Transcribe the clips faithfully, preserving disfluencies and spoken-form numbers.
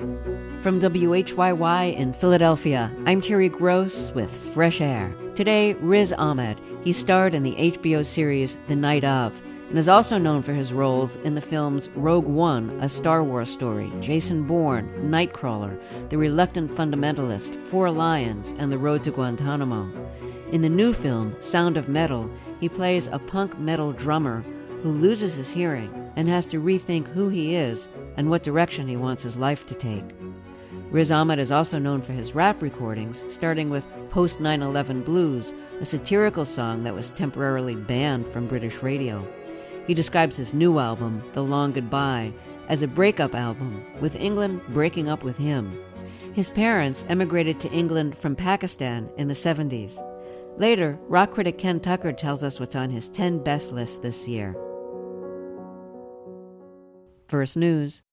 From W H Y Y in Philadelphia, I'm Terry Gross with Fresh Air. Today, Riz Ahmed. He starred in the H B O series The Night Of, and is also known for his roles in the films Rogue One, a Star Wars story, Jason Bourne, Nightcrawler, The Reluctant Fundamentalist, Four Lions, and The Road to Guantanamo. In the new film, Sound of Metal, he plays a punk metal drummer who loses his hearing and has to rethink who he is and what direction he wants his life to take. Riz Ahmed is also known for his rap recordings, starting with Post nine eleven Blues, a satirical song that was temporarily banned from British radio. He describes his new album, The Long Goodbye, as a breakup album, with England breaking up with him. His parents emigrated to England from Pakistan in the seventies. Later, rock critic Ken Tucker tells us what's on his ten best list this year. First News.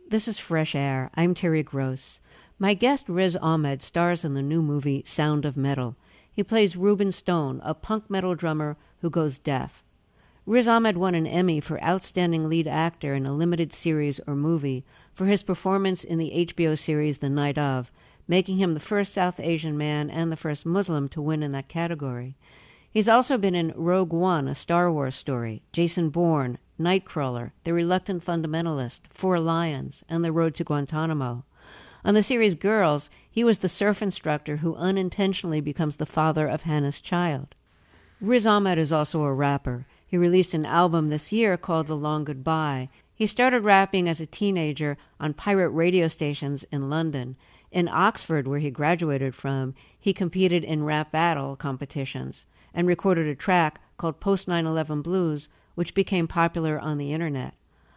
This is Fresh Air. I'm Terry Gross. My guest Riz Ahmed stars in the new movie Sound of Metal. He plays Ruben Stone, a punk metal drummer who goes deaf. Riz Ahmed won an Emmy for Outstanding Lead Actor in a Limited Series or Movie for his performance in the H B O series The Night Of, making him the first South Asian man and the first Muslim to win in that category. He's also been in Rogue One, a Star Wars story, Jason Bourne, Nightcrawler, The Reluctant Fundamentalist, Four Lions, and The Road to Guantanamo. On the series Girls, he was the surf instructor who unintentionally becomes the father of Hannah's child. Riz Ahmed is also a rapper. He released an album this year called The Long Goodbye. He started rapping as a teenager on pirate radio stations in London. In Oxford, where he graduated from, he competed in rap battle competitions and recorded a track called Post nine eleven Blues, which became popular on the internet.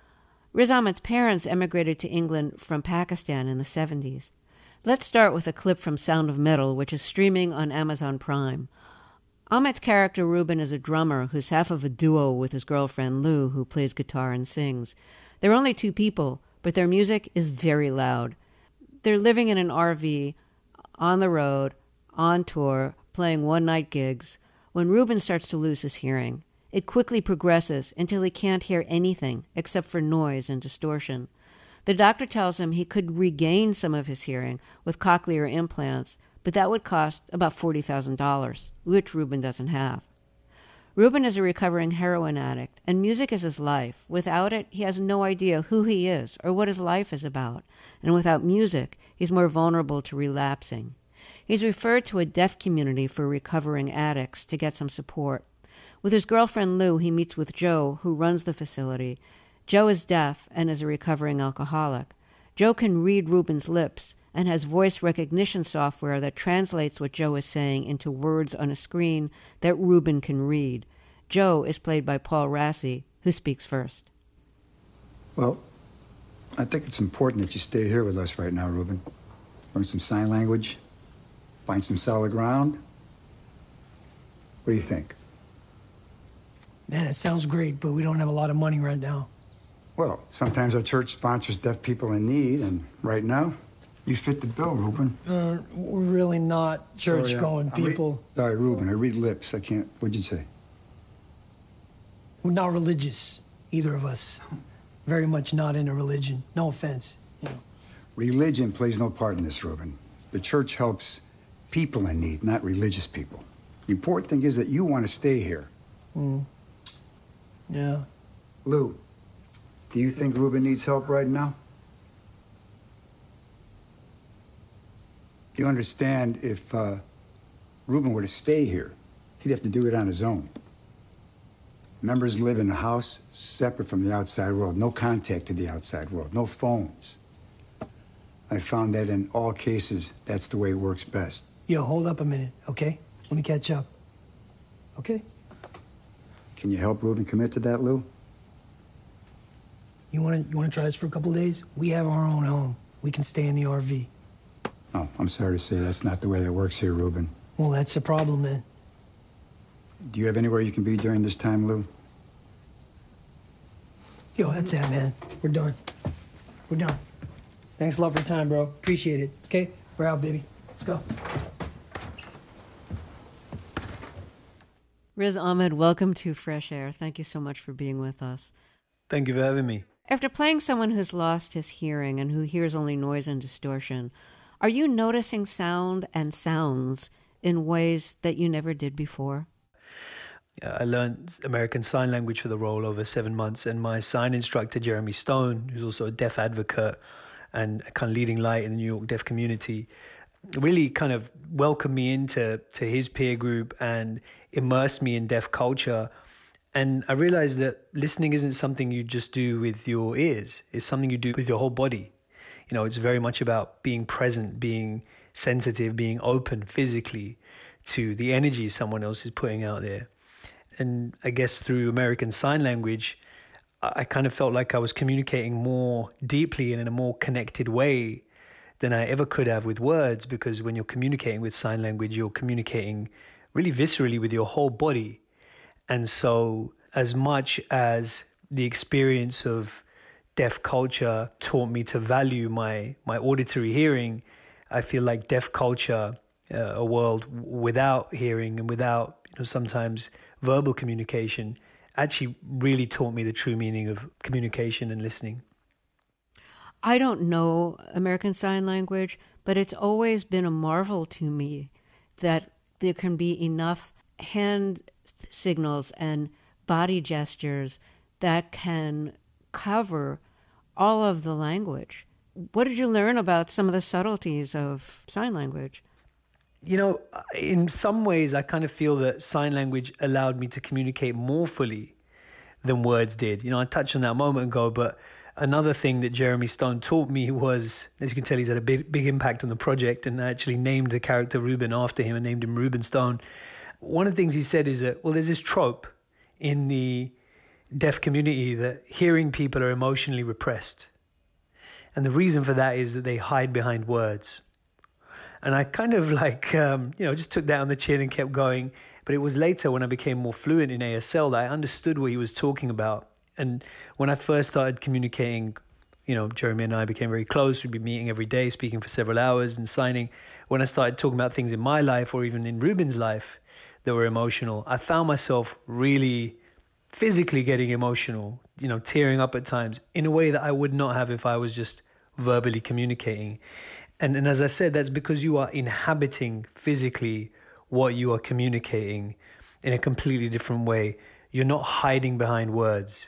Riz Ahmed's parents emigrated to England from Pakistan in the seventies. Let's start with a clip from Sound of Metal, which is streaming on Amazon Prime. Ahmed's character Ruben is a drummer who's half of a duo with his girlfriend Lou, who plays guitar and sings. They're only two people, but their music is very loud. They're living in an R V, on the road, on tour, playing one-night gigs, when Ruben starts to lose his hearing. It quickly progresses until he can't hear anything except for noise and distortion. The doctor tells him he could regain some of his hearing with cochlear implants, but that would cost about forty thousand dollars, which Ruben doesn't have. Ruben is a recovering heroin addict, and music is his life. Without it, he has no idea who he is or what his life is about. And without music, he's more vulnerable to relapsing. He's referred to a deaf community for recovering addicts to get some support. With his girlfriend Lou, he meets with Joe, who runs the facility. Joe is deaf and is a recovering alcoholic. Joe can read Ruben's lips and has voice recognition software that translates what Joe is saying into words on a screen that Ruben can read. Joe is played by Paul Rassi, who speaks first. Well, I think it's important that you stay here with us right now, Ruben. Learn some sign language, find some solid ground. What do you think? Man, it sounds great, but we don't have a lot of money right now. Well, sometimes our church sponsors deaf people in need, and right now, you fit the bill, Ruben. Uh, we're really not church-going people. Re- Sorry, Ruben, I read lips. I can't... What'd you say? We're not religious, either of us. Very much not into religion. No offense, you know. Religion plays no part in this, Ruben. The church helps people in need, not religious people. The important thing is that you want to stay here. Mm. Yeah. Lou, do you think Ruben needs help right now? You understand, if uh, Ruben were to stay here, he'd have to do it on his own. Members live in a house separate from the outside world, no contact to the outside world, no phones. I found that in all cases, that's the way it works best. Yo, hold up a minute, okay? Let me catch up. Okay? Can you help Ruben commit to that, Lou? You wanna you wanna try this for a couple of days? We have our own home. We can stay in the R V. Oh, I'm sorry to say that's not the way that works here, Ruben. Well, that's the problem, then. Do you have anywhere you can be during this time, Lou? Yo, that's it, man. We're done. We're done. Thanks a lot for your time, bro. Appreciate it. Okay? We're out, baby. Let's go. Riz Ahmed, welcome to Fresh Air. Thank you so much for being with us. Thank you for having me. After playing someone who's lost his hearing and who hears only noise and distortion, are you noticing sound and sounds in ways that you never did before? I learned American Sign Language for the role over seven months, and my sign instructor, Jeremy Stone, who's also a deaf advocate and a kind of leading light in the New York deaf community, really kind of welcomed me into to his peer group and immersed me in deaf culture. And I realized that listening isn't something you just do with your ears. It's something you do with your whole body. You know, it's very much about being present, being sensitive, being open physically to the energy someone else is putting out there. And I guess through American Sign Language, I kind of felt like I was communicating more deeply and in a more connected way than I ever could have with words, because when you're communicating with sign language, you're communicating really viscerally with your whole body. And so as much as the experience of deaf culture taught me to value my my auditory hearing, I feel like deaf culture, uh, a world without hearing and without, you know, sometimes verbal communication, actually really taught me the true meaning of communication and listening. I don't know American Sign Language, but it's always been a marvel to me that there can be enough hand signals and body gestures that can cover all of the language. What did you learn about some of the subtleties of sign language? You know, in some ways, I kind of feel that sign language allowed me to communicate more fully than words did. You know, I touched on that a moment ago, but another thing that Jeremy Stone taught me was, as you can tell, he's had a big, big impact on the project, and I actually named the character Ruben after him and named him Ruben Stone. One of the things he said is that, well, there's this trope in the deaf community that hearing people are emotionally repressed. And the reason for that is that they hide behind words. And I kind of like, um, you know, just took that on the chin and kept going. But it was later when I became more fluent in A S L that I understood what he was talking about. And when I first started communicating, you know, Jeremy and I became very close. We'd be meeting every day, speaking for several hours and signing. When I started talking about things in my life or even in Ruben's life that were emotional, I found myself really physically getting emotional, you know, tearing up at times in a way that I would not have if I was just verbally communicating. And, and as I said, that's because you are inhabiting physically what you are communicating in a completely different way. You're not hiding behind words,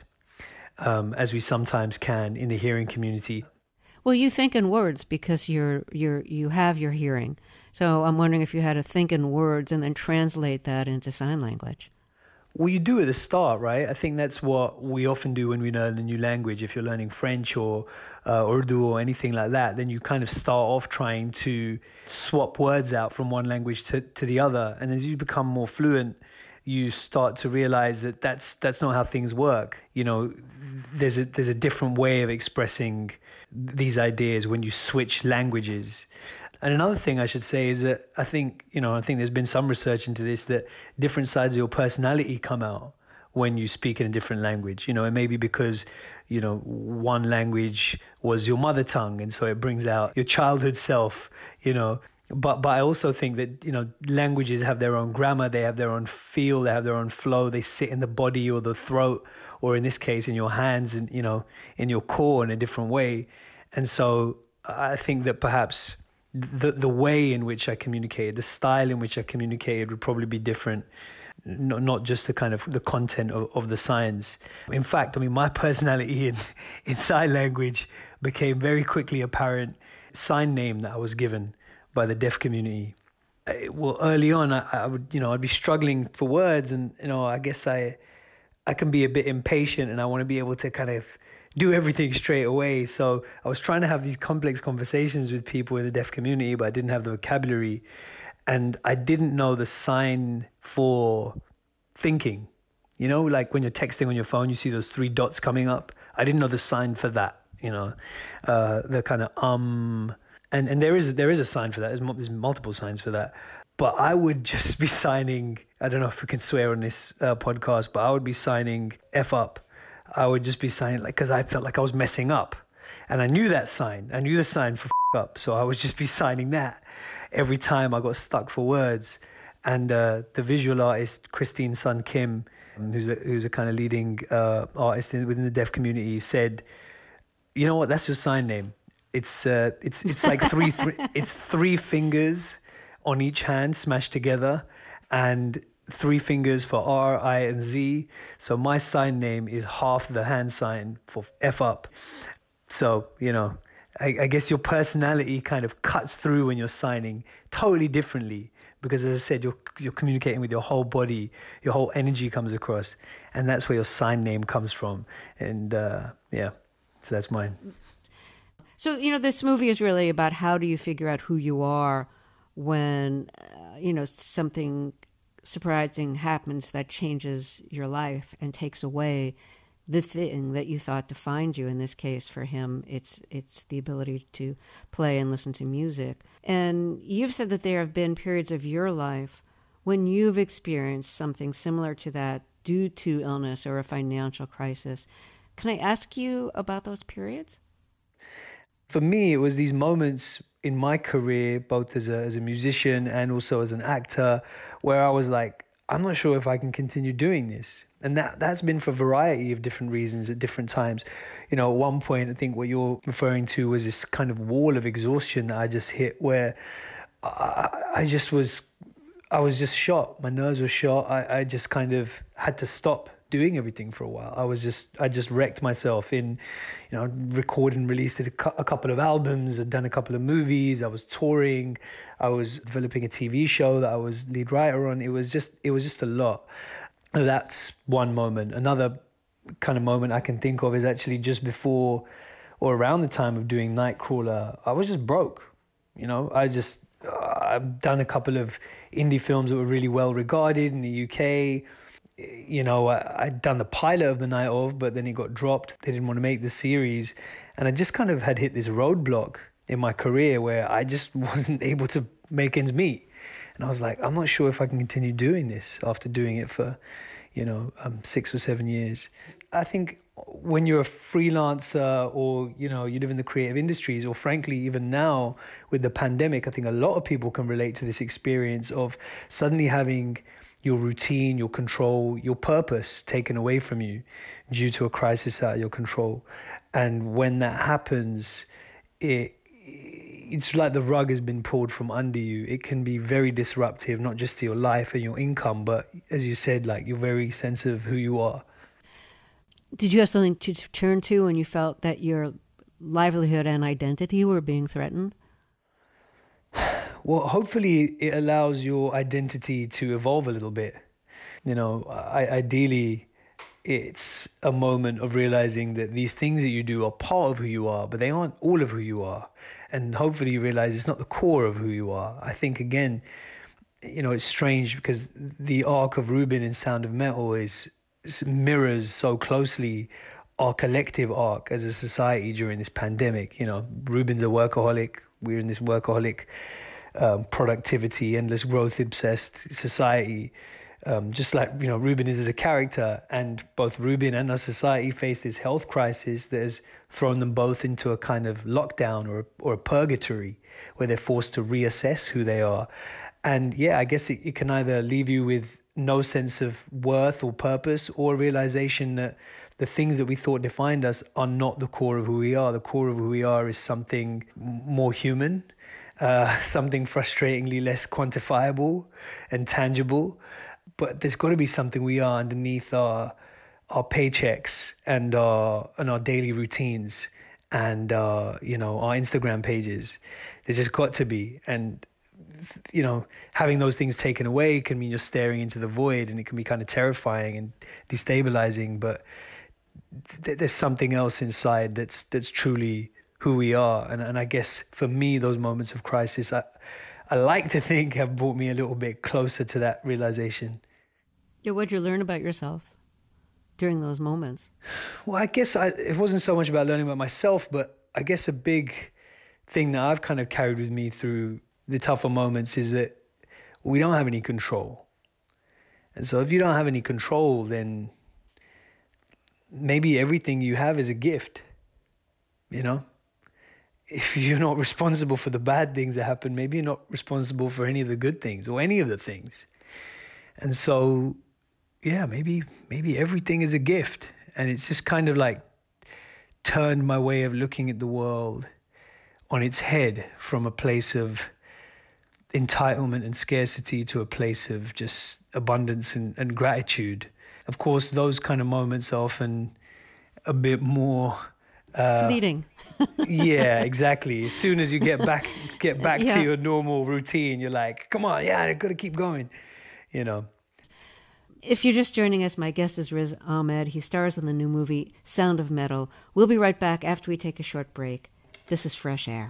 um, as we sometimes can in the hearing community. Well, you think in words because you're you're you have your hearing. So I'm wondering if you had to think in words and then translate that into sign language. Well, you do at the start, right? I think that's what we often do when we learn a new language. If you're learning French or uh, Urdu or anything like that, then you kind of start off trying to swap words out from one language to, to the other. And as you become more fluent, you start to realize that that's that's not how things work. You know, there's a there's a different way of expressing these ideas when you switch languages. And another thing I should say is that I think, you know, I think there's been some research into this, that different sides of your personality come out when you speak in a different language. You know, it may be because, you know, one language was your mother tongue, and so it brings out your childhood self, you know. But but I also think that, you know, languages have their own grammar, they have their own feel, they have their own flow, they sit in the body or the throat, or in this case, in your hands and, you know, in your core in a different way. And so I think that perhaps the the way in which I communicated, the style in which I communicated would probably be different, not, not just the kind of the content of, of the signs. In fact, I mean, my personality in, in sign language became very quickly apparent. Sign name that I was given by the deaf community. I, well, early on, I, I would, you know, I'd be struggling for words, and, you know, I guess I, I can be a bit impatient, and I want to be able to kind of do everything straight away. So I was trying to have these complex conversations with people in the deaf community, but I didn't have the vocabulary, and I didn't know the sign for thinking. You know, like when you're texting on your phone, you see those three dots coming up. I didn't know the sign for that. You know, uh, the kind of um. And and there is there is a sign for that. There's, there's multiple signs for that. But I would just be signing, I don't know if we can swear on this uh, podcast, but I would be signing F up. I would just be signing, like, because I felt like I was messing up. And I knew that sign. I knew the sign for F up. So I would just be signing that every time I got stuck for words. And uh, the visual artist, Christine Sun Kim, who's a, who's a kind of leading uh, artist in, within the deaf community, said, you know what, that's your sign name. It's uh, it's it's like three, three it's three fingers on each hand smashed together, and three fingers for R, I, and Z. So my sign name is half the hand sign for F up. So, you know, I, I guess your personality kind of cuts through when you're signing totally differently, because, as I said, you're you're communicating with your whole body, your whole energy comes across, and that's where your sign name comes from. And uh, yeah, so that's mine. So, you know, this movie is really about how do you figure out who you are when, uh, you know, something surprising happens that changes your life and takes away the thing that you thought defined you. In this case, for him, it's it's the ability to play and listen to music. And you've said that there have been periods of your life when you've experienced something similar to that due to illness or a financial crisis Can I ask you about those periods? For me, it was these moments in my career, both as a, as a musician and also as an actor, where I was like, I'm not sure if I can continue doing this. And that, that's been for a variety of different reasons at different times. You know, at one point, I think what you're referring to was this kind of wall of exhaustion that I just hit where I, I just was, I was just shot. My nerves were shot. I, I just kind of had to stop doing everything for a while. I was just, I just wrecked myself in, you know, recorded and released a, cu- a couple of albums, I'd done a couple of movies, I was touring, I was developing a T V show that I was lead writer on. It was just, it was just a lot. That's one moment. Another kind of moment I can think of is actually just before or around the time of doing Nightcrawler. I was just broke, you know, I just, uh, I've done a couple of indie films that were really well regarded in the U K. You know, I, I'd done the pilot of The Night Of, but then it got dropped. They didn't want to make the series. And I just kind of had hit this roadblock in my career where I just wasn't able to make ends meet. And I was like, I'm not sure if I can continue doing this after doing it for, you know, um, six or seven years. I think when you're a freelancer or, you know, you live in the creative industries, or frankly, even now with the pandemic, I think a lot of people can relate to this experience of suddenly having your routine, your control, your purpose taken away from you due to a crisis out of your control. And when that happens, it it's like the rug has been pulled from under you. It can be very disruptive, not just to your life and your income, but as you said, like your very sense of who you are. Did you have something to turn to when you felt that your livelihood and identity were being threatened? Well, hopefully it allows your identity to evolve a little bit. You know, I, ideally, it's a moment of realizing that these things that you do are part of who you are, but they aren't all of who you are. And hopefully you realize it's not the core of who you are. I think, again, you know, it's strange because the arc of Rubin in Sound of Metal is mirrors so closely our collective arc as a society during this pandemic. You know, Rubin's a workaholic. We're in this workaholic Um, productivity, endless growth obsessed society, um, just like, you know, Rubin is as a character. And both Rubin and our society face this health crisis that has thrown them both into a kind of lockdown or, or a purgatory where they're forced to reassess who they are. And yeah, I guess it, it can either leave you with no sense of worth or purpose, or a realization that the things that we thought defined us are not the core of who we are. The core of who we are is something more human, Uh, something frustratingly less quantifiable and tangible. But there's got to be something we are underneath our our paychecks and our and our daily routines and uh, you know, our Instagram pages. There's just got to be. And you know, having those things taken away can mean you're staring into the void, and it can be kind of terrifying and destabilizing. But th- there's something else inside that's that's truly who we are. And and I guess for me, those moments of crisis, I, I like to think have brought me a little bit closer to that realization. Yeah, what'd you learn about yourself during those moments? Well, I guess I, it wasn't so much about learning about myself, but I guess a big thing that I've kind of carried with me through the tougher moments is that we don't have any control. And so if you don't have any control, then maybe everything you have is a gift, you know? If you're not responsible for the bad things that happen, maybe you're not responsible for any of the good things or any of the things. And so, yeah, maybe maybe everything is a gift. And it's just kind of like turned my way of looking at the world on its head, from a place of entitlement and scarcity to a place of just abundance and, and gratitude. Of course, those kind of moments are often a bit more Uh, fleeting. Yeah, exactly. As soon as you get back get back yeah. to your normal routine, you're like, come on, yeah, I gotta keep going, you know. If you're just joining us, my guest is Riz Ahmed. He stars in the new movie Sound of Metal. We'll be right back after we take a short break. This is Fresh Air.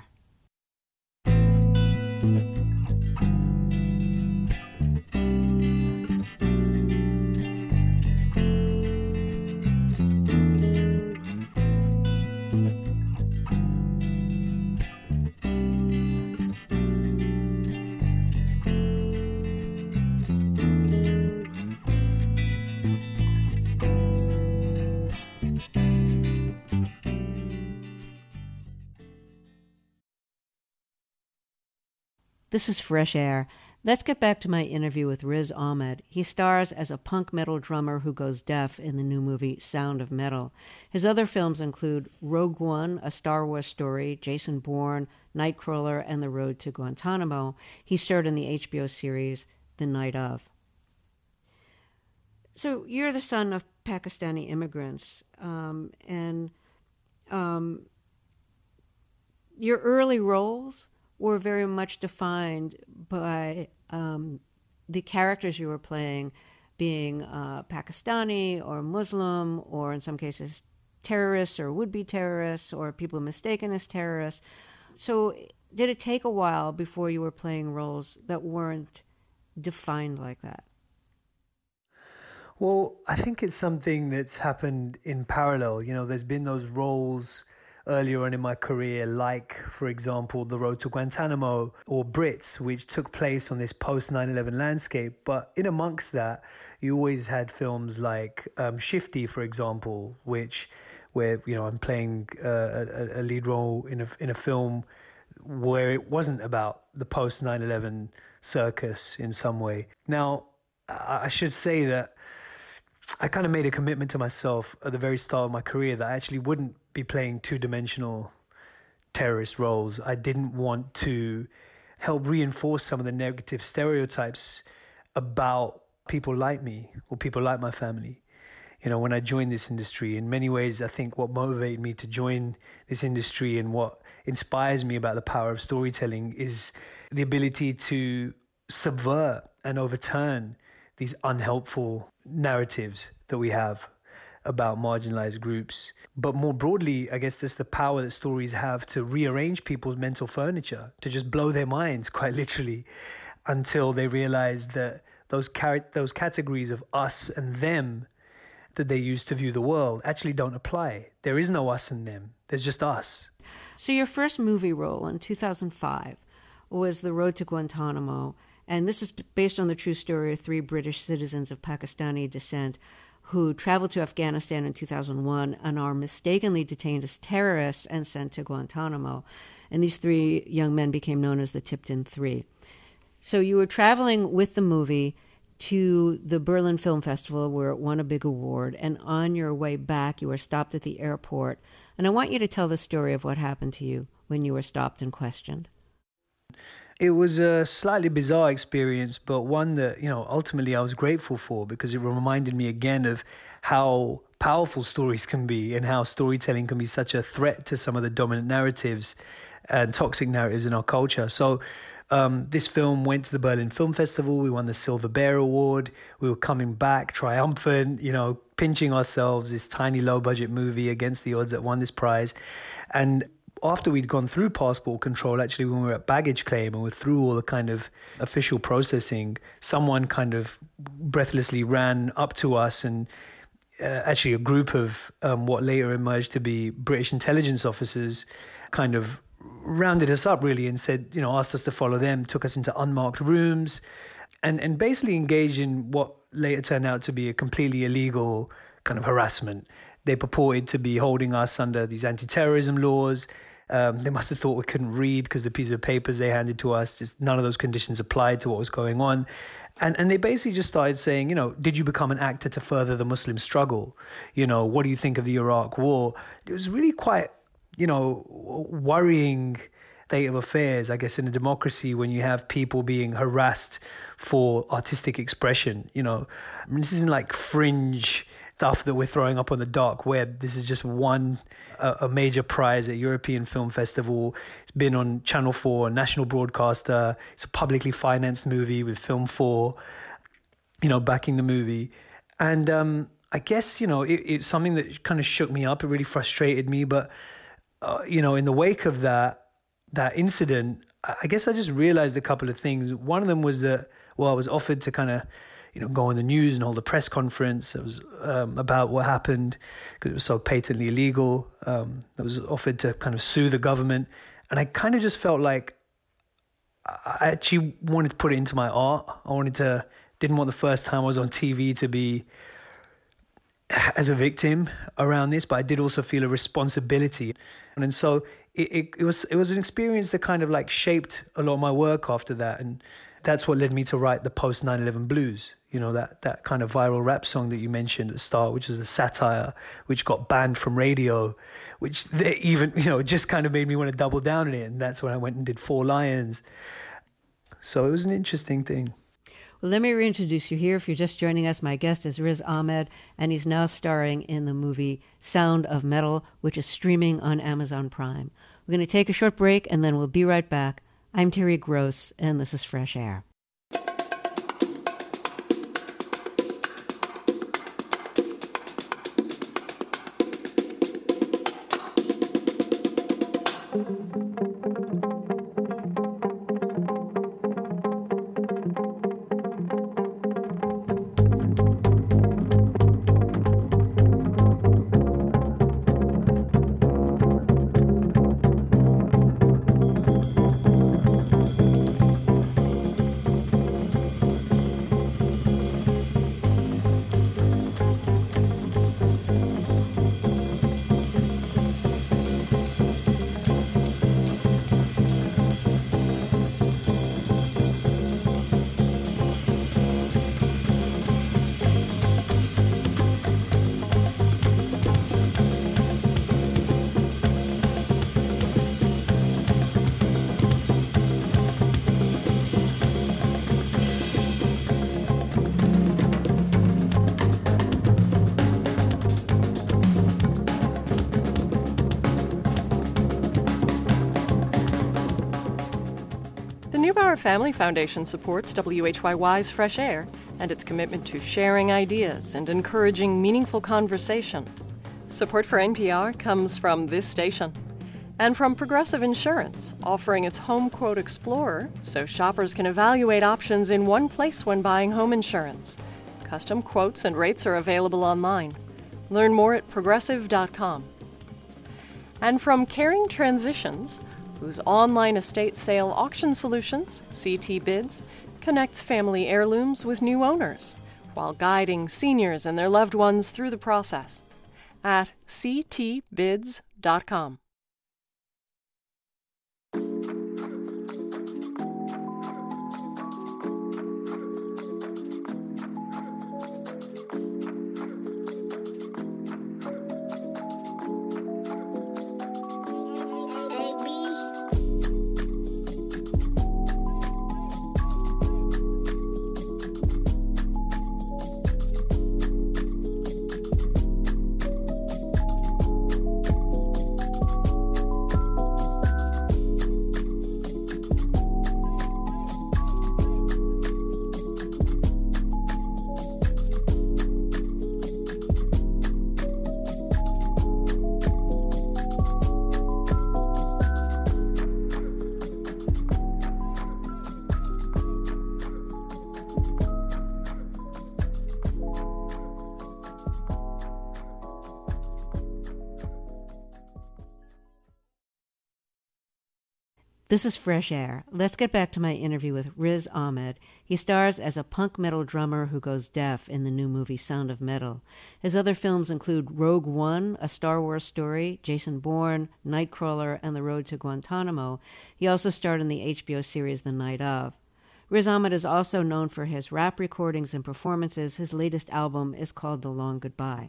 This is Fresh Air. Let's get back to my interview with Riz Ahmed. He stars as a punk metal drummer who goes deaf in the new movie Sound of Metal. His other films include Rogue One, A Star Wars Story, Jason Bourne, Nightcrawler, and The Road to Guantanamo. He starred in the H B O series The Night Of. So you're the son of Pakistani immigrants, um, and um, your early roles were very much defined by um, the characters you were playing being uh, Pakistani or Muslim, or in some cases terrorists or would-be terrorists or people mistaken as terrorists. So did it take a while before you were playing roles that weren't defined like that? Well, I think it's something that's happened in parallel. You know, there's been those roles earlier on in my career, like, for example, The Road to Guantanamo or Brits, which took place on this post nine eleven landscape. But in amongst that, you always had films like um, Shifty, for example, which where, you know, I'm playing uh, a, a lead role in a, in a film where it wasn't about the post nine eleven circus in some way. Now, I should say that I kind of made a commitment to myself at the very start of my career that I actually wouldn't be playing two-dimensional terrorist roles. I didn't want to help reinforce some of the negative stereotypes about people like me or people like my family. You know, when I joined this industry, in many ways, I think what motivated me to join this industry and what inspires me about the power of storytelling is the ability to subvert and overturn these unhelpful narratives that we have about marginalized groups. But more broadly, I guess there's the power that stories have to rearrange people's mental furniture, to just blow their minds, quite literally, until they realize that those car- those categories of us and them that they use to view the world actually don't apply. There is no us and them. There's just us. So your first movie role in two thousand five was The Road to Guantanamo. And this is based on the true story of three British citizens of Pakistani descent who traveled to Afghanistan in two thousand one and are mistakenly detained as terrorists and sent to Guantanamo. And these three young men became known as the Tipton Three. So you were traveling with the movie to the Berlin Film Festival where it won a big award. And on your way back, you were stopped at the airport. And I want you to tell the story of what happened to you when you were stopped and questioned. It was a slightly bizarre experience, but one that, you know, ultimately I was grateful for because it reminded me again of how powerful stories can be and how storytelling can be such a threat to some of the dominant narratives and toxic narratives in our culture. So um, this film went to the Berlin Film Festival. We won the Silver Bear Award. We were coming back triumphant, you know, pinching ourselves, this tiny low-budget movie against the odds that won this prize. And after we'd gone through passport control, actually when we were at baggage claim and we're through all the kind of official processing, someone kind of breathlessly ran up to us and uh, actually a group of um, what later emerged to be British intelligence officers kind of rounded us up really and said, you know, asked us to follow them, took us into unmarked rooms and, and basically engaged in what later turned out to be a completely illegal kind of harassment. They purported to be holding us under these anti-terrorism laws. Um, they must have thought we couldn't read because the piece of papers they handed to us, just none of those conditions applied to what was going on. And and they basically just started saying, you know, did you become an actor to further the Muslim struggle? You know, what do you think of the Iraq war? It was really quite, you know, worrying state of affairs, I guess, in a democracy when you have people being harassed for artistic expression. You know, I mean, this isn't like fringe stuff that we're throwing up on the dark web. This is just one uh, a major prize at European Film Festival. It's been on Channel four, a national broadcaster. It's a publicly financed movie with Film four, you know, backing the movie. And um, I guess, you know, it, it's something that kind of shook me up. It really frustrated me. But, uh, you know, in the wake of that, that incident, I guess I just realized a couple of things. One of them was that, well, I was offered to kind of, you know, go on the news and hold a press conference. It was um, about what happened because it was so patently illegal. Um, I was offered to kind of sue the government. And I kind of just felt like I actually wanted to put it into my art. I wanted to, didn't want the first time I was on T V to be as a victim around this, but I did also feel a responsibility. And so it, it, it was it was an experience that kind of like shaped a lot of my work after that. And that's what led me to write the post nine eleven blues, you know, that, that kind of viral rap song that you mentioned at the start, which is a satire, which got banned from radio, which they even, you know, just kind of made me want to double down on it. And that's when I went and did Four Lions. So it was an interesting thing. Well, let me reintroduce you here. If you're just joining us, my guest is Riz Ahmed, and he's now starring in the movie Sound of Metal, which is streaming on Amazon Prime. We're going to take a short break, and then we'll be right back. I'm Terry Gross, and this is Fresh Air. Neubauer Family Foundation supports W H Y Y's Fresh Air and its commitment to sharing ideas and encouraging meaningful conversation. Support for N P R comes from this station and from Progressive Insurance, offering its Home Quote Explorer so shoppers can evaluate options in one place when buying home insurance. Custom quotes and rates are available online. Learn more at progressive dot com. And from Caring Transitions, whose online estate sale auction solutions, C T Bids, connects family heirlooms with new owners while guiding seniors and their loved ones through the process at c t bids dot com. This is Fresh Air. Let's get back to my interview with Riz Ahmed. He stars as a punk metal drummer who goes deaf in the new movie Sound of Metal. His other films include Rogue One, A Star Wars Story, Jason Bourne, Nightcrawler, and The Road to Guantanamo. He also starred in the H B O series The Night Of. Riz Ahmed is also known for his rap recordings and performances. His latest album is called The Long Goodbye.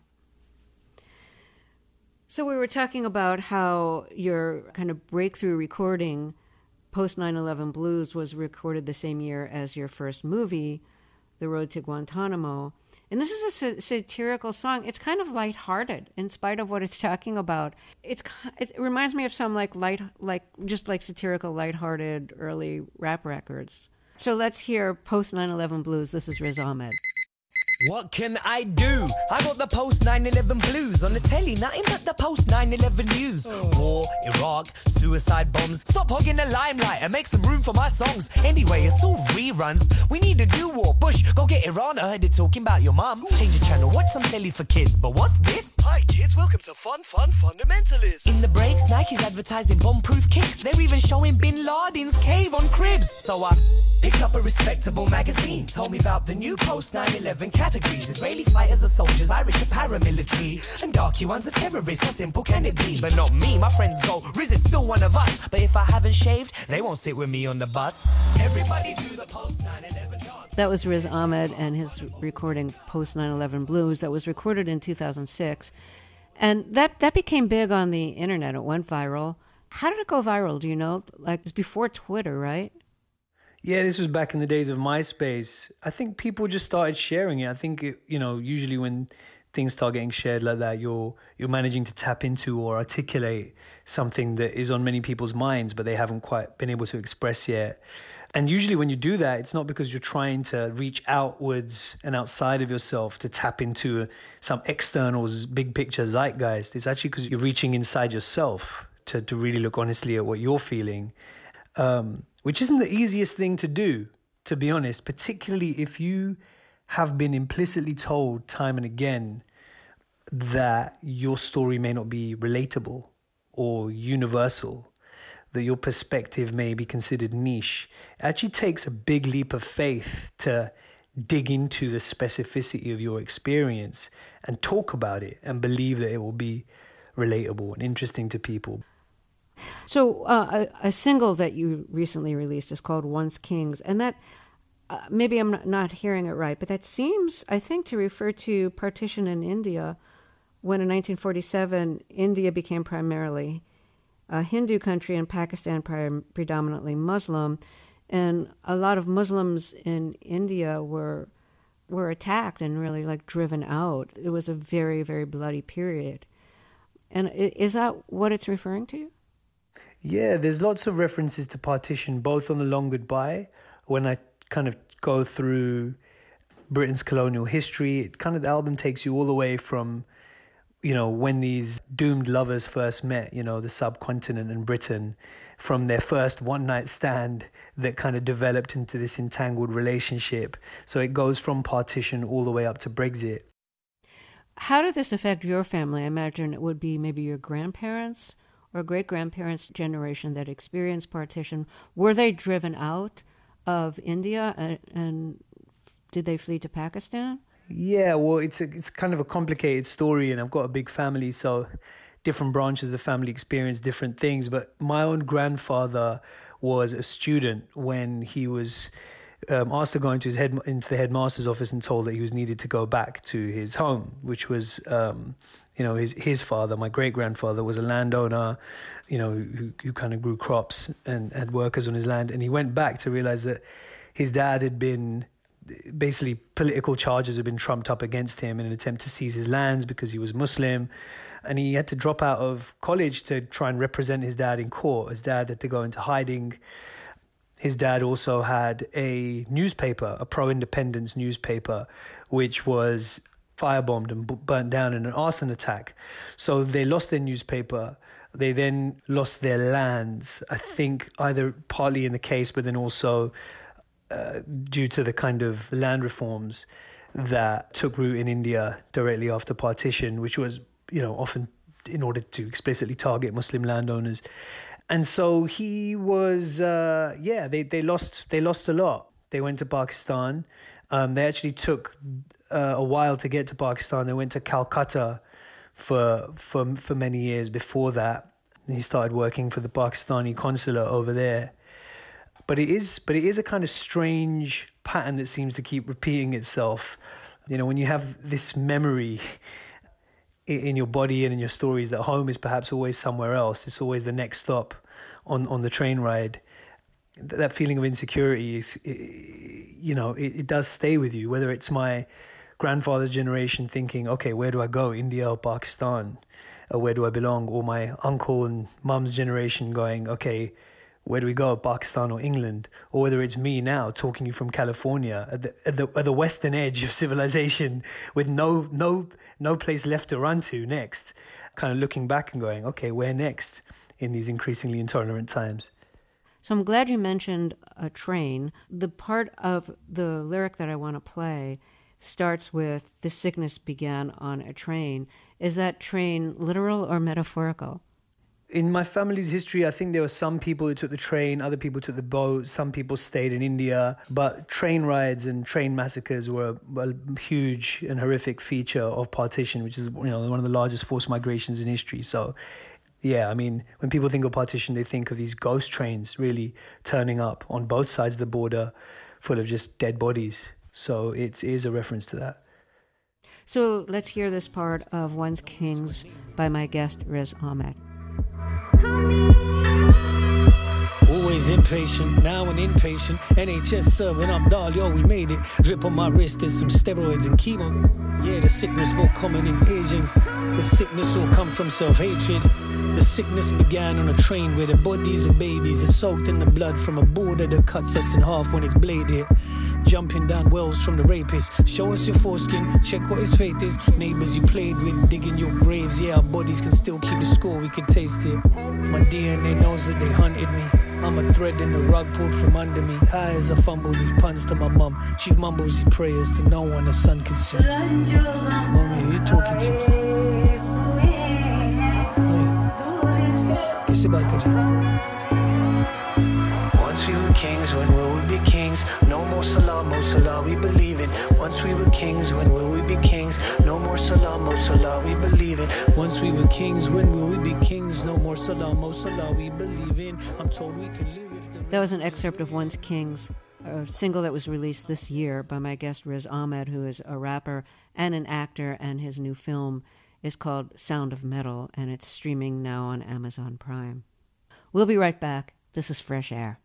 So we were talking about how your kind of breakthrough recording, Post nine eleven Blues, was recorded the same year as your first movie, The Road to Guantanamo. And this is a sa- satirical song. It's kind of lighthearted in spite of what it's talking about. It's it reminds me of some like light, like just like satirical, lighthearted early rap records. So let's hear Post nine eleven Blues. This is Riz Ahmed. What can I do? I got the post nine eleven blues on the telly, nothing but the post nine eleven news. War, Iraq, suicide bombs. Stop hogging the limelight and make some room for my songs. Anyway, it's all reruns. We need a new war. Bush, go get Iran. I heard it talking about your mum. Change the channel, watch some telly for kids. But what's this? Hi kids, welcome to Fun Fun Fundamentalist. In the breaks, Nike's advertising bomb-proof kicks. They're even showing Bin Laden's cave on cribs. So I Picked up a respectable magazine, told me about the new post nine eleven categories. Israeli fighters are soldiers, Irish are paramilitary, and darky ones are terrorists. How simple can it be? But not me, my friends go, Riz is still one of us. But if I haven't shaved, they won't sit with me on the bus. Everybody do the post nine eleven dance. That was Riz Ahmed and his recording Post nine eleven Blues that was recorded in two thousand six. And that, that became big on the internet. It went viral. How did it go viral? Do you know? Like, it was before Twitter, right? Yeah, this was back in the days of MySpace. I think people just started sharing it. I think, it, you know, usually when things start getting shared like that, you're you're managing to tap into or articulate something that is on many people's minds, but they haven't quite been able to express yet. And usually when you do that, it's not because you're trying to reach outwards and outside of yourself to tap into some external big picture zeitgeist. It's actually because you're reaching inside yourself to, to really look honestly at what you're feeling. Um, which isn't the easiest thing to do, to be honest, particularly if you have been implicitly told time and again that your story may not be relatable or universal, that your perspective may be considered niche. It actually takes a big leap of faith to dig into the specificity of your experience and talk about it and believe that it will be relatable and interesting to people. So uh, a, a single that you recently released is called Once Kings, and that, uh, maybe I'm not, not hearing it right, but that seems, I think, to refer to partition in India, when in nineteen forty-seven, India became primarily a Hindu country and Pakistan pre- predominantly Muslim, and a lot of Muslims in India were were attacked and really like driven out. It was a very, very bloody period. And is that what it's referring to? Yeah, there's lots of references to partition, both on The Long Goodbye, when I kind of go through Britain's colonial history. It kind of, the album takes you all the way from, you know, when these doomed lovers first met, you know, the subcontinent and Britain, from their first one-night stand that kind of developed into this entangled relationship. So it goes from partition all the way up to Brexit. How did this affect your family? I imagine it would be maybe your grandparents or great-grandparents' generation that experienced partition. Were they driven out of India, and, and did they flee to Pakistan? Yeah, well, it's a, it's kind of a complicated story, and I've got a big family, so different branches of the family experience different things. But my own grandfather was a student when he was um, asked to go into his head into the headmaster's office and told that he was needed to go back to his home, which was, um, you know, his his father, my great grandfather, was a landowner, you know, who, who kind of grew crops and had workers on his land, and he went back to realize that his dad had been basically political charges had been trumped up against him in an attempt to seize his lands because he was Muslim, and he had to drop out of college to try and represent his dad in court. His dad had to go into hiding. His dad also had a newspaper, a pro-independence newspaper, which was firebombed and burnt down in an arson attack. So they lost their newspaper. They then lost their lands, I think either partly in the case, but then also uh, due to the kind of land reforms that took root in India directly after partition, which was, you know, often in order to explicitly target Muslim landowners. And so he was, uh, yeah, they, they lost they lost a lot. They went to Pakistan. Um, they actually took uh, a while to get to Pakistan. They went to Calcutta for for for many years before that. He started working for the Pakistani consulate over there. But it is but it is a kind of strange pattern that seems to keep repeating itself. You know, when you have this memory in your body and in your stories that home is perhaps always somewhere else, it's always the next stop on, on the train ride, that feeling of insecurity is, you know, it, it does stay with you, whether it's my grandfather's generation thinking, okay, where do I go, India or Pakistan, or where do I belong, or my uncle and mum's generation going, okay, where do we go, Pakistan or England, or whether it's me now talking you from California at the, at the, at the western edge of civilization with no no no place left to run to next, kind of looking back and going, okay, where next in these increasingly intolerant times. So I'm glad you mentioned a train. The part of the lyric that I want to play starts with, "The sickness began on a train." Is that train literal or metaphorical? In my family's history, I think there were some people who took the train, other people took the boat, some people stayed in India. But train rides and train massacres were a huge and horrific feature of partition, which is, you know, one of the largest forced migrations in history. So, yeah, I mean, when people think of partition, they think of these ghost trains really turning up on both sides of the border, full of just dead bodies. So it is a reference to that. So let's hear this part of Once Kings by my guest, Riz Ahmed. Always impatient, now an impatient. N H S serving up, doll, yo, we made it. Drip on my wrist is some steroids and chemo. Yeah, the sickness more common in Asians. The sickness all come from self-hatred. The sickness began on a train where the bodies of babies are soaked in the blood from a border that cuts us in half when it's bladed. Jumping down wells from the rapist. Show us your foreskin, check what his fate is. Neighbors you played with, digging your graves. Yeah, our bodies can still keep the score, we can taste it. My D N A knows that they hunted me. I'm a thread in the rug pulled from under me. High as I fumble these puns to my mum. She mumbles these prayers to no one, the sun can see. Mommy, who you talking to? Hey, kiss it back at you. Once we were kings, when will we be kings? No more Salah, Mo Salah, we believe in. Once we were kings, when will we be kings? No more Salah, Mo Salah, we believe in. Once we were kings, when will we be kings? No more Salah, Mo Salah, we believe in. I'm told we can live if the... That was an excerpt of Once Kings, a single that was released this year by my guest Riz Ahmed, who is a rapper and an actor, and his new film is called Sound of Metal, and it's streaming now on Amazon Prime. We'll be right back. This is Fresh Air.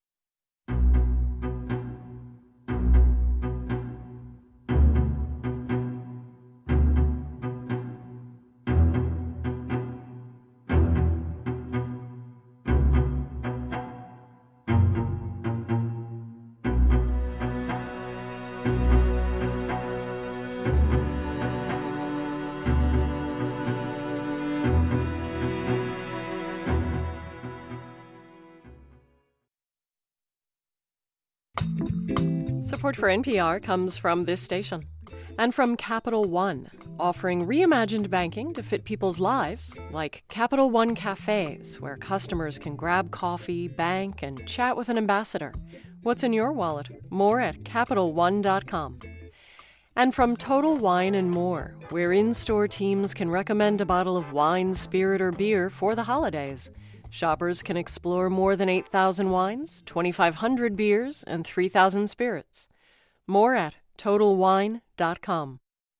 Support for N P R comes from this station and from Capital One, offering reimagined banking to fit people's lives, like Capital One cafes, where customers can grab coffee, bank, and chat with an ambassador. What's in your wallet? More at Capital One dot com. And from Total Wine and More, where in-store teams can recommend a bottle of wine, spirit, or beer for the holidays. Shoppers can explore more than eight thousand wines, twenty-five hundred beers, and three thousand spirits. More at Total Wine dot com.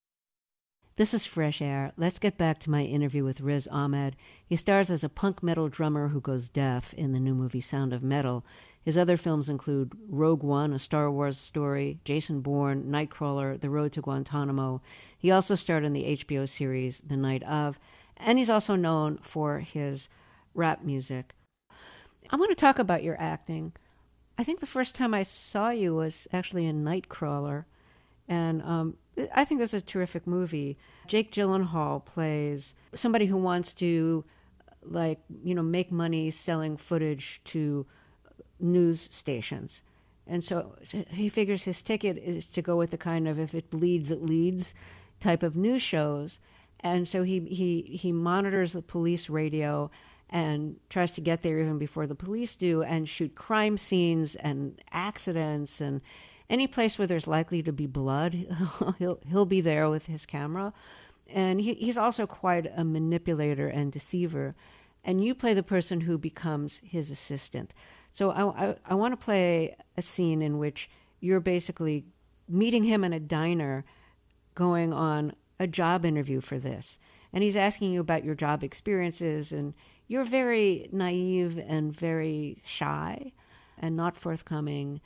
This is Fresh Air. Let's get back to my interview with Riz Ahmed. He stars as a punk metal drummer who goes deaf in the new movie Sound of Metal. His other films include Rogue One, a Star Wars story, Jason Bourne, Nightcrawler, The Road to Guantanamo. He also starred in the H B O series The Night Of, and he's also known for his rap music. I want to talk about your acting. I think the first time I saw you was actually in Nightcrawler, and um, I think this is a terrific movie. Jake Gyllenhaal plays somebody who wants to, like, you know, make money selling footage to news stations. And so he figures his ticket is to go with the kind of if it bleeds, it leads type of news shows. And so he, he, he monitors the police radio and tries to get there even before the police do and shoot crime scenes and accidents and any place where there's likely to be blood. he'll he'll be there with his camera. And he, he's also quite a manipulator and deceiver. And you play the person who becomes his assistant. So I, I, I want to play a scene in which you're basically meeting him in a diner going on a job interview for this. And he's asking you about your job experiences, and you're very naive and very shy and not forthcoming.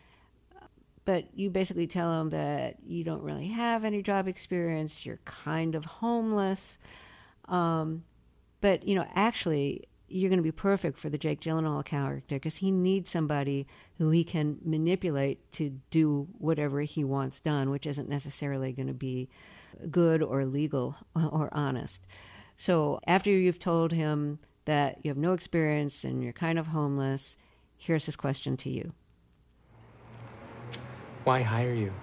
But you basically tell him that you don't really have any job experience, you're kind of homeless. Um, but, you know, actually, you're going to be perfect for the Jake Gyllenhaal character because he needs somebody who he can manipulate to do whatever he wants done, which isn't necessarily going to be good or legal or honest. So after you've told him that you have no experience and you're kind of homeless, here's his question to you. Why hire you?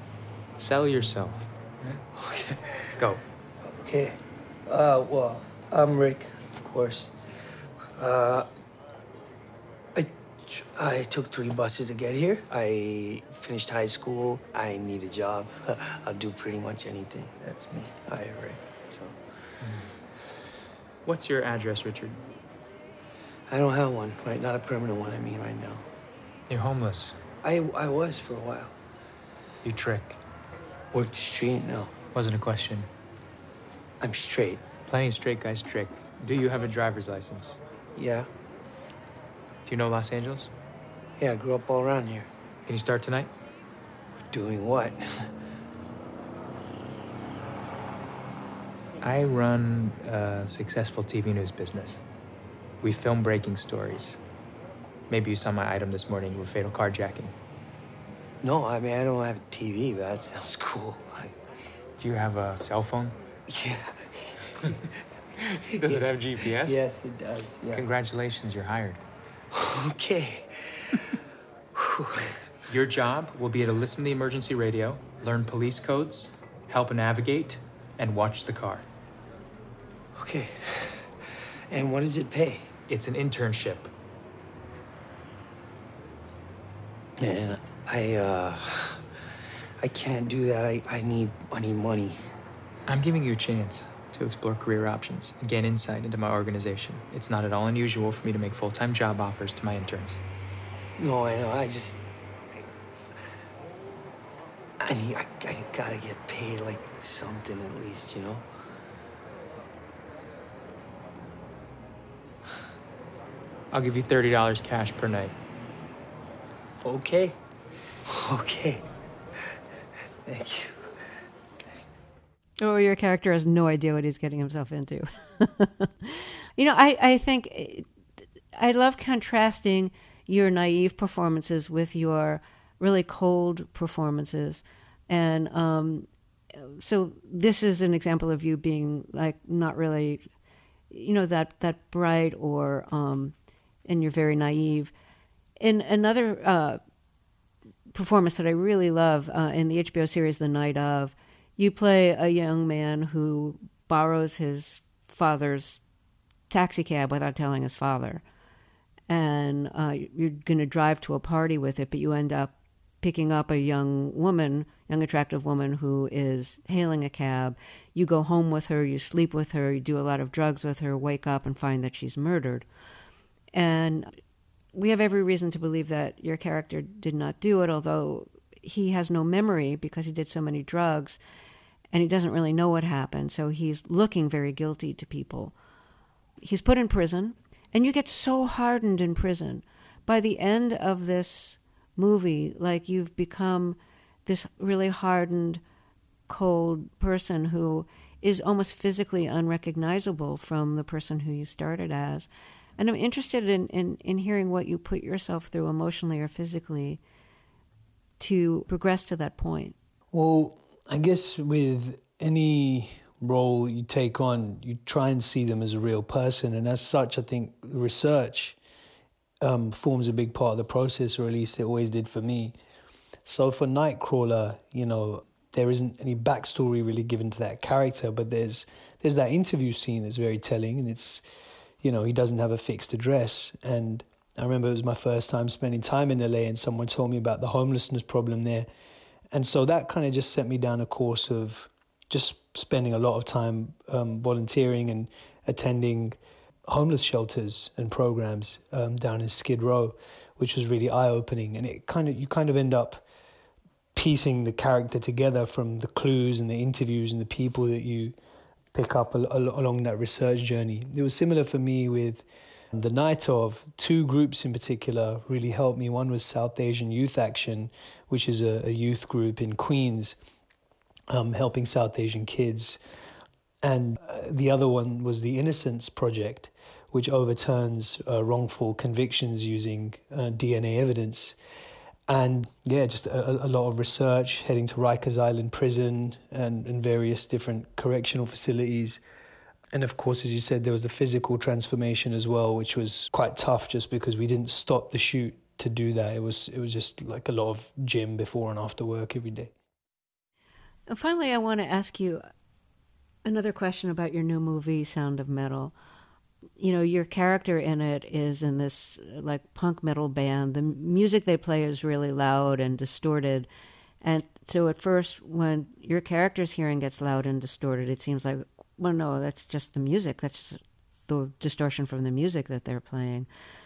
Sell yourself. Okay. Go. Okay. Uh, well, I'm Rick, of course. Uh, I, I took three buses to get here. I finished high school. I need a job. I'll do pretty much anything. That's me. Hi, Rick. So. What's your address, Richard? I don't have one, right? Not a permanent one, I mean, right now. You're homeless. I, I was for a while. You trick. Work the street? No. Wasn't a question. I'm straight. Plenty of straight guys trick. Do you have a driver's license? Yeah. Do you know Los Angeles? Yeah, I grew up all around here. Can you start tonight? Doing what? I run a successful T V news business. We film breaking stories. Maybe you saw my item this morning with fatal carjacking. No, I mean, I don't have a T V, but that sounds cool. I... Do you have a cell phone? Yeah. Does it have G P S? Yes, it does, yeah. Congratulations, you're hired. Okay. Your job will be to listen to the emergency radio, learn police codes, help navigate, and watch the car. Okay. And what does it pay? It's an internship. Man, I, uh... I can't do that. I, I need, I need money. I'm giving you a chance to explore career options and gain insight into my organization. It's not at all unusual for me to make full-time job offers to my interns. No, I know. I just... I, I need... I, I gotta get paid, like, something at least, you know? I'll give you thirty dollars cash per night. Okay. Okay. Thank you. Oh, your character has no idea what he's getting himself into. You know, I, I think I love contrasting your naive performances with your really cold performances. And um, so this is an example of you being like not really, you know, that, that bright or, um, and you're very naive. In another uh, performance that I really love uh, in the H B O series The Night Of, you play a young man who borrows his father's taxi cab without telling his father. And uh, you're going to drive to a party with it, but you end up picking up a young woman, young attractive woman who is hailing a cab. You go home with her, you sleep with her, you do a lot of drugs with her, wake up and find that she's murdered. And we have every reason to believe that your character did not do it, although he has no memory because he did so many drugs and he doesn't really know what happened. So he's looking very guilty to people. He's put in prison, and you get so hardened in prison. By the end of this movie, like you've become this really hardened, cold person who is almost physically unrecognizable from the person who you started as. And I'm interested in, in, in hearing what you put yourself through emotionally or physically to progress to that point. Well, I guess with any role you take on, you try and see them as a real person. And as such, I think research um, forms a big part of the process, or at least it always did for me. So for Nightcrawler, you know, there isn't any backstory really given to that character, but there's there's that interview scene that's very telling, and it's, you know, he doesn't have a fixed address. And I remember it was my first time spending time in L A, and someone told me about the homelessness problem there. And so that kind of just set me down a course of just spending a lot of time um, volunteering and attending homeless shelters and programs um, down in Skid Row, which was really eye-opening. And it kind of you kind of end up piecing the character together from the clues and the interviews and the people that you pick up al- al- along that research journey. It was similar for me with The Night Of. Two groups in particular really helped me. One was South Asian Youth Action, which is a, a youth group in Queens, um, helping South Asian kids. And uh, the other one was the Innocence Project, which overturns uh, wrongful convictions using uh, D N A evidence. And yeah, just a, a lot of research, heading to Rikers Island Prison and, and various different correctional facilities. And of course, as you said, there was the physical transformation as well, which was quite tough just because we didn't stop the shoot to do that. It was it was just like a lot of gym before and after work every day. And finally, I want to ask you, Another question about your new movie, Sound of Metal. You know, your character in it is in this like punk metal band. The music they play is really loud and distorted. And so at first, when your character's hearing gets loud and distorted, it seems like, well, no, that's just the music. That's just the distortion from the music that they're playing.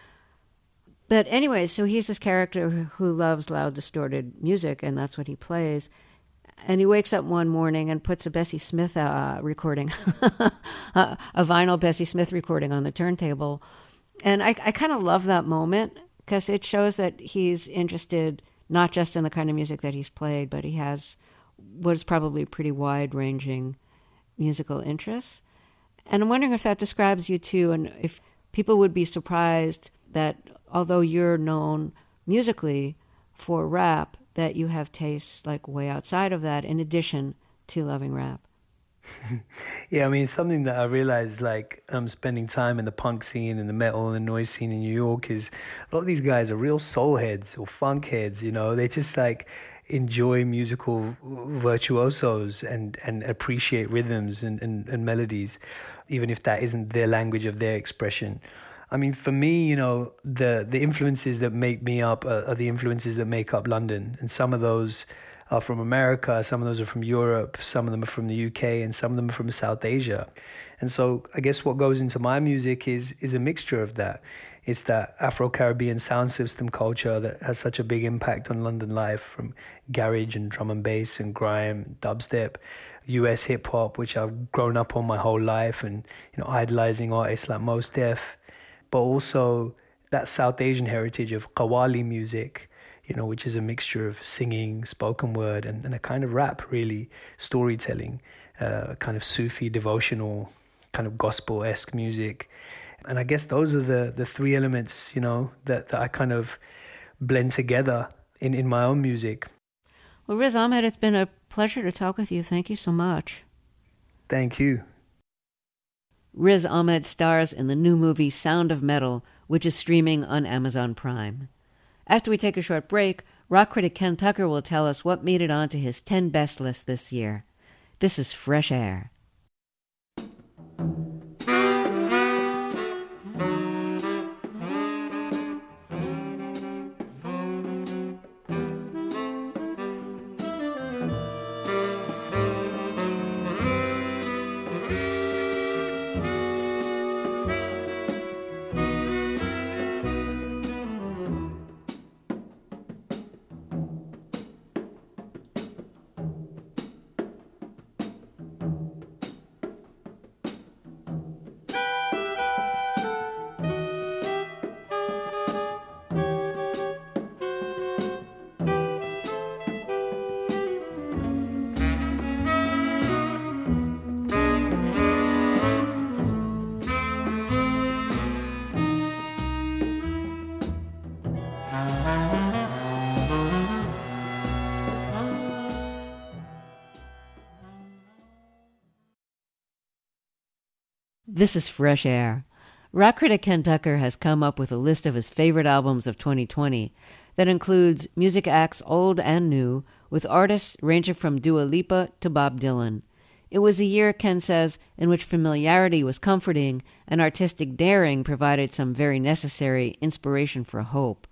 But anyway, so he's this character who loves loud, distorted music, and that's what he plays. And he wakes up one morning and puts a Bessie Smith uh, recording, a, a vinyl Bessie Smith recording on the turntable. And I, I kind of love that moment because it shows that he's interested not just in the kind of music that he's played, but he has what is probably pretty wide-ranging musical interests. And I'm wondering if that describes you too, and if people would be surprised that although you're known musically for rap, that you have tastes like way outside of that in addition to loving rap. Yeah, I mean, it's something that I realized, like, um, spending time in the punk scene and the metal and the noise scene in New York is a lot of these guys are real soul heads or funk heads, you know? They just, like, enjoy musical virtuosos and, and appreciate rhythms and, and, and melodies, even if that isn't their language of their expression. I mean, for me, you know, the, the influences that make me up are, are the influences that make up London. And some of those are from America, some of those are from Europe, some of them are from the U K, and some of them are from South Asia. And so I guess what goes into my music is is a mixture of that. It's that Afro-Caribbean sound system culture that has such a big impact on London life, from garage and drum and bass and grime, dubstep, U S hip-hop, which I've grown up on my whole life, and, you know, idolizing artists like Mos Def, but also that South Asian heritage of Qawwali music, you know, which is a mixture of singing, spoken word, and, and a kind of rap, really, storytelling, uh, kind of Sufi, devotional, kind of gospel-esque music. And I guess those are the, the three elements, you know, that, that I kind of blend together in, in my own music. Well, Riz Ahmed, it's been a pleasure to talk with you. Thank you so much. Thank you. Riz Ahmed stars in the new movie Sound of Metal, which is streaming on Amazon Prime. After we take a short break, rock critic Ken Tucker will tell us what made it onto his ten best list this year. This is Fresh Air. This is Fresh Air. Rock critic Ken Tucker has come up with a list of his favorite albums of twenty twenty that includes music acts old and new, with artists ranging from Dua Lipa to Bob Dylan. It was a year, Ken says, in which familiarity was comforting and artistic daring provided some very necessary inspiration for hope.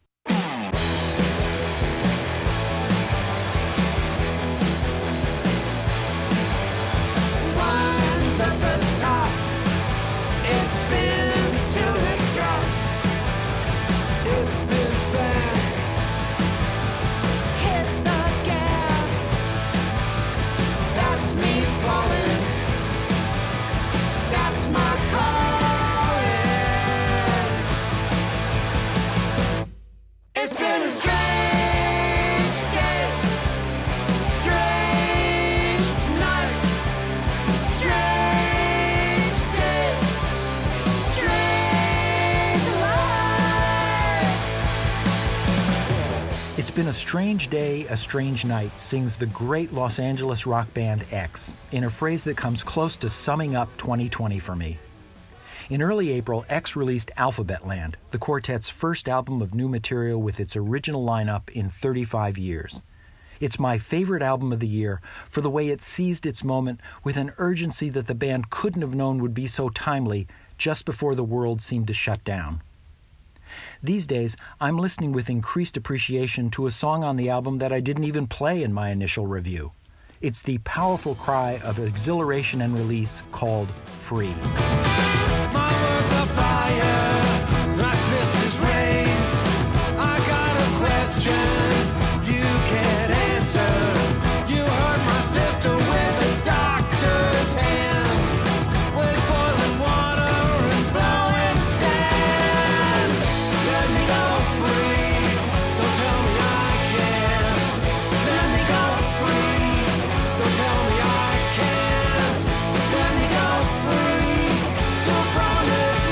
It's been a strange day, a strange night, sings the great Los Angeles rock band X, in a phrase that comes close to summing up twenty twenty for me. In early April, X released Alphabet Land, the quartet's first album of new material with its original lineup in thirty-five years. It's my favorite album of the year for the way it seized its moment with an urgency that the band couldn't have known would be so timely just before the world seemed to shut down. These days, I'm listening with increased appreciation to a song on the album that I didn't even play in my initial review. It's the powerful cry of exhilaration and release called Free. My words are fire, my fist is raised. I got a question you can't answer. You hurt my sister with a doctor's hand, with boiling water and blowing sand. Let me go free, don't tell me I can't. Let me go free, don't tell me I can't. Let me go free to promised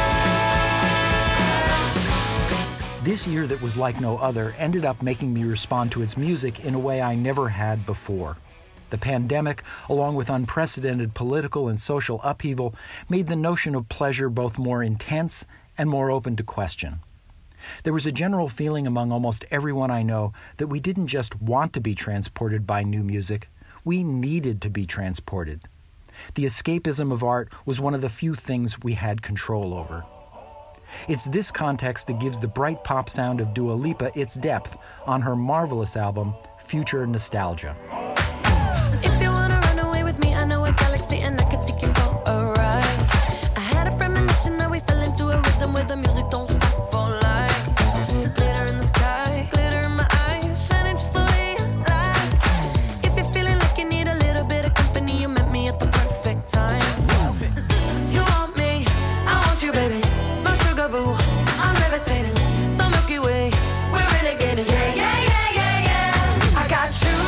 land. This year that was like no other ended up making me respond to its music in a way I never had before. The pandemic, along with unprecedented political and social upheaval, made the notion of pleasure both more intense and more open to question. There was a general feeling among almost everyone I know that we didn't just want to be transported by new music, we needed to be transported. The escapism of art was one of the few things we had control over. It's this context that gives the bright pop sound of Dua Lipa its depth on her marvelous album, Future Nostalgia. If you wanna run away with me, I know a galaxy and I could take you for a ride. I had a premonition that we fell into a rhythm where the music don't stop for life. Glitter in the sky, glitter in my eyes, shining just the way you like. If you're feeling like you need a little bit of company, you met me at the perfect time. You want me, I want you, baby. My sugar boo, I'm levitating. The Milky Way, we're renegading. Yeah, yeah, yeah, yeah, yeah. I got you.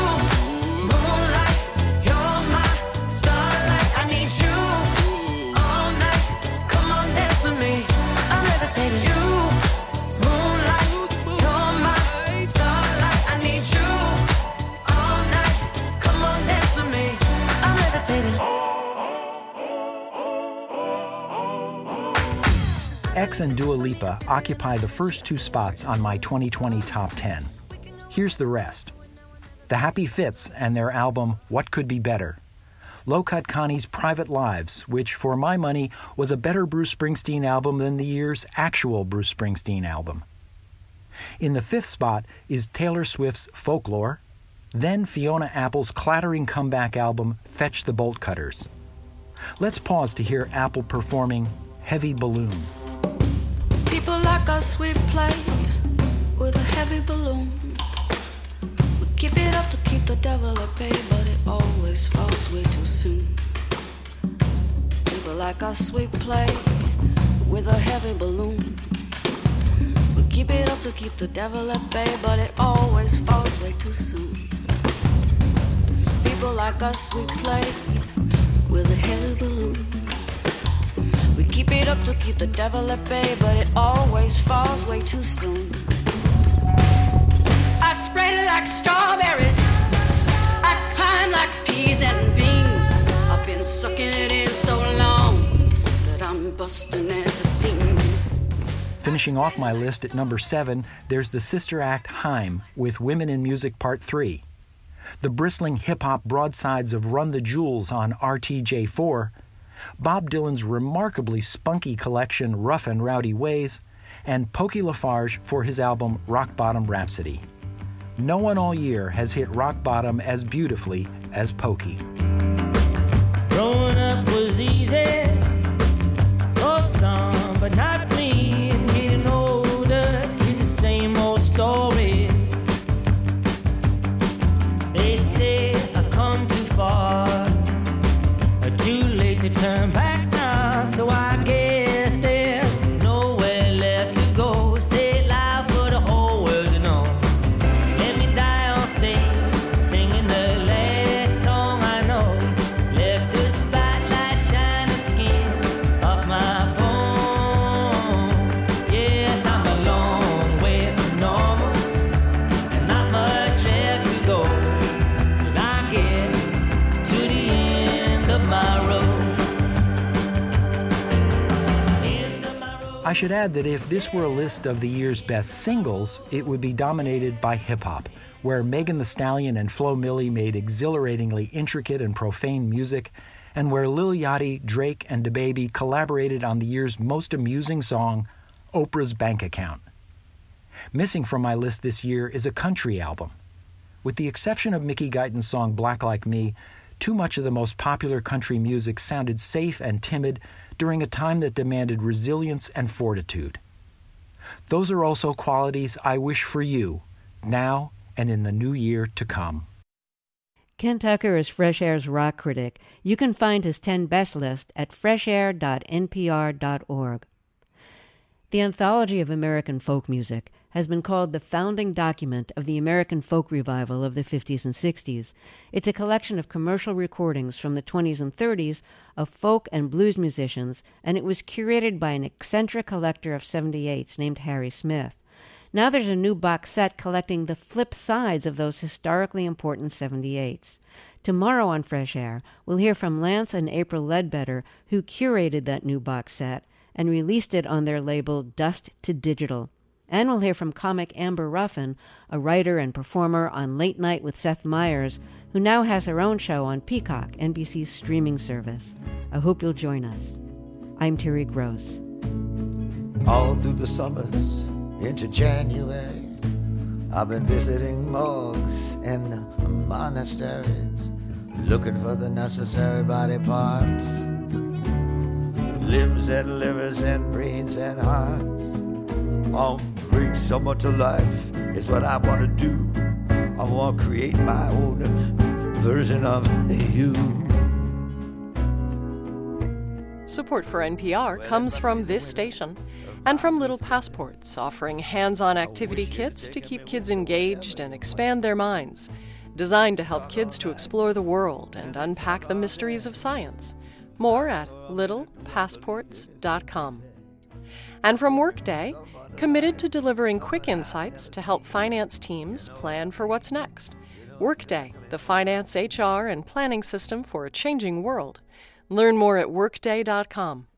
X and Dua Lipa occupy the first two spots on my twenty twenty top ten. Here's the rest. The Happy Fits and their album What Could Be Better. Low Cut Connie's Private Lives, which for my money was a better Bruce Springsteen album than the year's actual Bruce Springsteen album. In the fifth spot is Taylor Swift's Folklore, then Fiona Apple's clattering comeback album Fetch the Bolt Cutters. Let's pause to hear Apple performing Heavy Balloon. People like us, we play with a heavy balloon. We keep it up to keep the devil at bay, but it always falls way too soon. People like us, we play with a heavy balloon. We keep it up to keep the devil at bay, but it always falls way too soon. People like us, we play with a heavy balloon. We keep it up to keep the devil at bay, but it always falls way too soon. I spread it like strawberries, I climb like peas and beans. I've been sucking it in so long that I'm busting at the seams. Finishing off my list at number seven, there's the sister act Haim with Women in Music Part three. The bristling hip-hop broadsides of Run the Jewels on R T J four, Bob Dylan's remarkably spunky collection Rough and Rowdy Ways, and Pokey Lafarge for his album Rock Bottom Rhapsody. No one all year has hit rock bottom as beautifully as Pokey. Growing up was easy for some, but not me. And getting older is the same old story. They say I've come too far, too late to turn back now, so I guess there's nowhere left to go. Say it loud for the whole world to know. Let me die on stage, singing the last song I know. Let the spotlight shine the skin off my bone. Yes, I'm a long way from normal, and not much left to go till I get to the end of my I should add that if this were a list of the year's best singles, it would be dominated by hip-hop, where Megan Thee Stallion and Flo Milli made exhilaratingly intricate and profane music, and where Lil Yachty, Drake, and DaBaby collaborated on the year's most amusing song, Oprah's Bank Account. Missing from my list this year is a country album. With the exception of Mickey Guyton's song Black Like Me, too much of the most popular country music sounded safe and timid during a time that demanded resilience and fortitude. Those are also qualities I wish for you, now and in the new year to come. Ken Tucker is Fresh Air's rock critic. You can find his ten best list at fresh air dot n p r dot org. The Anthology of American Folk Music has been called the founding document of the American folk revival of the fifties and sixties. It's a collection of commercial recordings from the twenties and thirties of folk and blues musicians, and it was curated by an eccentric collector of seventy-eights named Harry Smith. Now there's a new box set collecting the flip sides of those historically important seventy-eights. Tomorrow on Fresh Air, we'll hear from Lance and April Ledbetter, who curated that new box set and released it on their label Dust to Digital. And we'll hear from comic Amber Ruffin, a writer and performer on Late Night with Seth Meyers, who now has her own show on Peacock, N B C's streaming service. I hope you'll join us. I'm Terry Gross. All through the summers into January, I've been visiting morgues and monasteries, looking for the necessary body parts, limbs and livers and brains and hearts. I'll bring someone to life is what I want to do. I want to create my own version of you. Support for N P R comes from this station and from Little Passports, offering hands-on activity kits to keep kids engaged and expand their minds, designed to help kids to explore the world and unpack the mysteries of science. More at little passports dot com. And from Workday, committed to delivering quick insights to help finance teams plan for what's next. Workday, the finance, H R, and planning system for a changing world. Learn more at workday dot com.